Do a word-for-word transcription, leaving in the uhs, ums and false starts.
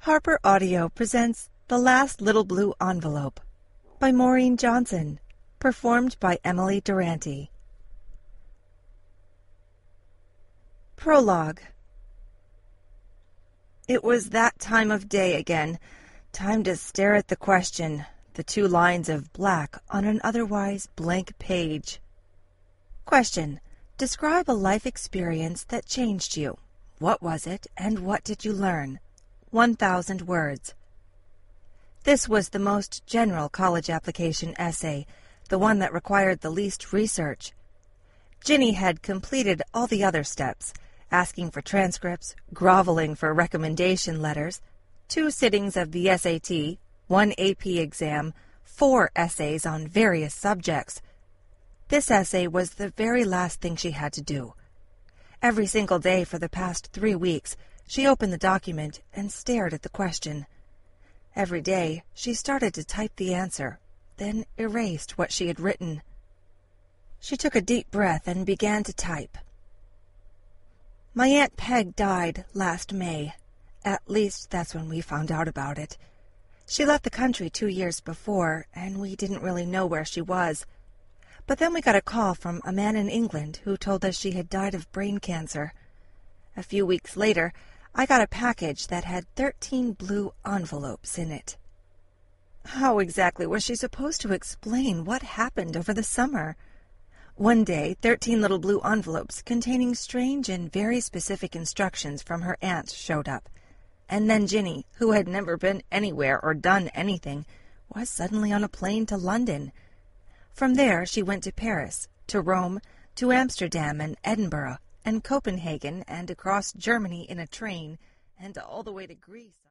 Harper Audio presents The Last Little Blue Envelope by Maureen Johnson, performed by Emily Durante. Prologue. It was that time of day again, time to stare at the question, the two lines of black on an otherwise blank page. Question. Describe a life experience that changed you. What was it, and what did you learn? One thousand words. This was the most general college application essay, the one that required the least research. Ginny had completed all the other steps, asking for transcripts, groveling for recommendation letters, two sittings of the S A T, one A P exam, four essays on various subjects. This essay was the very last thing she had to do. Every single day for the past three weeks, she opened the document and stared at the question. Every day, she started to type the answer, then erased what she had written. She took a deep breath and began to type. My Aunt Peg died last May. At least that's when we found out about it. She left the country two years before, and we didn't really know where she was. But then we got a call from a man in England who told us she had died of brain cancer. A few weeks later, I got a package that had thirteen blue envelopes in it. How exactly was she supposed to explain what happened over the summer? One day, thirteen little blue envelopes containing strange and very specific instructions from her aunt showed up. And then Ginny, who had never been anywhere or done anything, was suddenly on a plane to London. From there, she went to Paris, to Rome, to Amsterdam and Edinburgh, and Copenhagen, and across Germany in a train, and all the way to Greece.